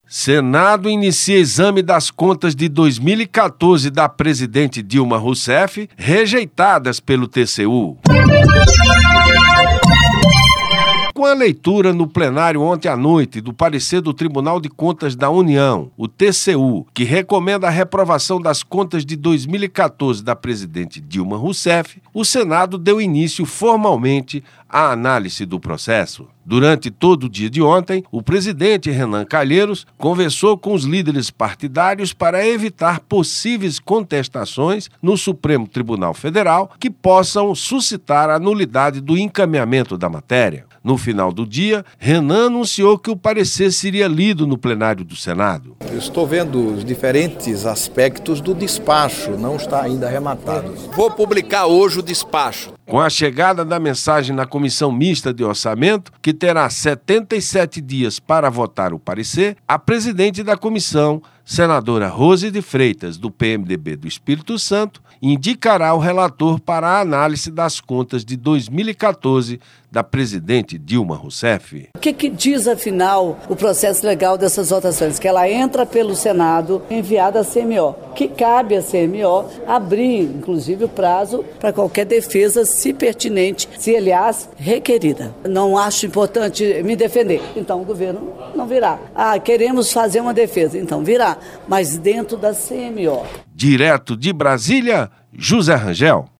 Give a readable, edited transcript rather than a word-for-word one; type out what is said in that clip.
Senado inicia exame das contas de 2014 da presidente Dilma Rousseff, rejeitadas pelo TCU. Com a leitura no plenário ontem à noite do parecer do Tribunal de Contas da União, o TCU, que recomenda a reprovação das contas de 2014 da presidente Dilma Rousseff, o Senado deu início formalmente à análise do processo. Durante todo o dia de ontem, o presidente Renan Calheiros conversou com os líderes partidários para evitar possíveis contestações no Supremo Tribunal Federal que possam suscitar a nulidade do encaminhamento da matéria. No final do dia, Renan anunciou que o parecer seria lido no plenário do Senado. Eu estou vendo os diferentes aspectos do despacho, não está ainda arrematado. Vou publicar hoje o despacho. Com a chegada da mensagem na Comissão Mista de Orçamento, que terá 77 dias para votar o parecer, a presidente da comissão, senadora Rose de Freitas, do PMDB do Espírito Santo, indicará o relator para a análise das contas de 2014 da presidente Dilma Rousseff. O que diz, afinal, o processo legal dessas votações? Que ela entra pelo Senado, enviada à CMO, que cabe à CMO abrir, inclusive, o prazo para qualquer defesa, se pertinente, se, aliás, requerida. Não acho importante me defender, então o governo não virá. Queremos fazer uma defesa, então virá, mas dentro da CMO. Direto de Brasília, José Rangel.